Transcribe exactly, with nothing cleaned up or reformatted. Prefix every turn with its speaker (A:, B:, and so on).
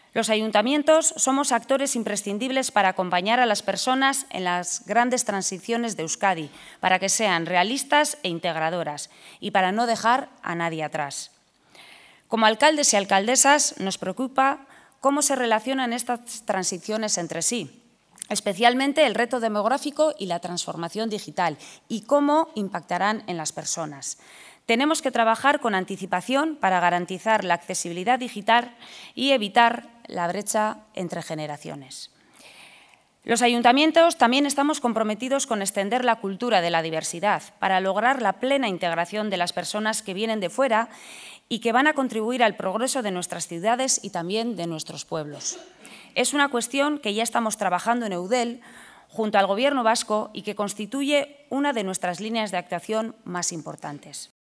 A: Los ayuntamientos somos actores imprescindibles para acompañar a las personas en las grandes transiciones de Euskadi, para que sean realistas e integradoras y para no dejar a nadie atrás. Como alcaldes y alcaldesas nos preocupa cómo se relacionan estas transiciones entre sí, especialmente el reto demográfico y la transformación digital y cómo impactarán en las personas. Tenemos que trabajar con anticipación para garantizar la accesibilidad digital y evitar la brecha entre generaciones. Los ayuntamientos también estamos comprometidos con extender la cultura de la diversidad para lograr la plena integración de las personas que vienen de fuera y que van a contribuir al progreso de nuestras ciudades y también de nuestros pueblos. Es una cuestión que ya estamos trabajando en Eudel junto al Gobierno vasco y que constituye una de nuestras líneas de actuación más importantes.